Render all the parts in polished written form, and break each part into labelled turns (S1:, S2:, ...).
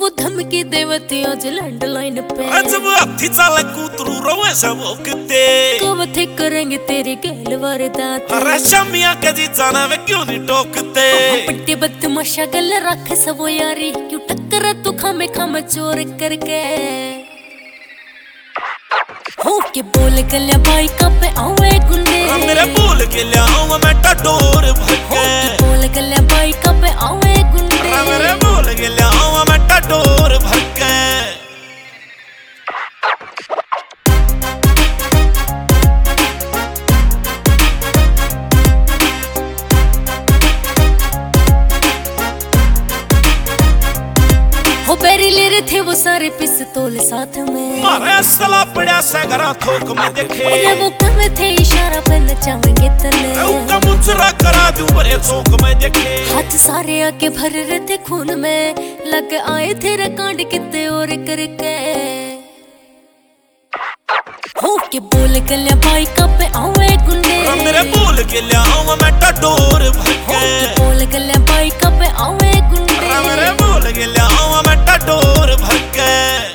S1: वो धमकी देवती आज लैंडलाइन पे
S2: जब हाथी चाले कूतरू रोवे सब ओकते
S1: कब थे करेंगे तेरी गैल वारदात।
S2: अरे शमिया के जी जाना वे क्यों नहीं टोकते
S1: पट्टे बदमाशा गल रख सब यारी क्यों टक्कर तू खामे खामे चोर करके हो के बोल गलिया भाई कब आवे गुंडे
S2: मेरे बोल के लियाऊं मैं टटोर भटके
S1: बोल गलिया भाई कब आवे गुंडे
S2: मेरे बोल के लियाऊं मैं टटोर भटके
S1: हो बेरी ले रहे थे वो सारे पिस्तौल साथ में
S2: मारे असला पड़ा सगरा थोक में देखे
S1: अरे वो कब थे इशारा पे नचावेंगे तले
S2: उनका मुचरा करा दूं बड़े थोक में देखे
S1: हाथ सारे आके भर रहे थे खून में लग आए थे रकांड कितने और करके हो के बोल गलिया भाई कब आवे गुंडे
S2: मेरे बोल के लियाऊं मैं टटोर भटके
S1: बोल गलिया भाई कब आवे गुंडे
S2: मेरे बोल के लियाऊं मैं टटोर भटके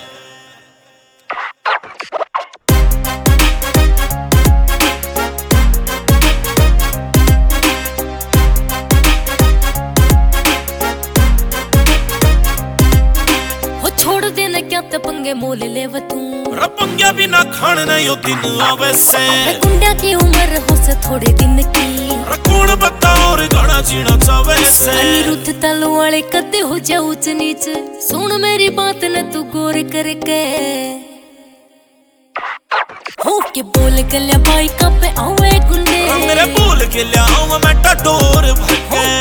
S1: छोड़ देना क्या ते पंगे मोल ले तू
S2: रपंगे बिना खाने नहीं हो दिन आवे से
S1: गुंडा की उम्र हो से थोड़े दिन की
S2: कौन बता और गाना जीना चावे से
S1: अनिरुद्ध तालू वाले कदे हो जा ऊंच नीच सुन मेरी बात न तू गौर करके हो के बोल गलिया भाई कब आवे गुंडे
S2: मेरे बोल के लियाऊं मैं टटोर भटके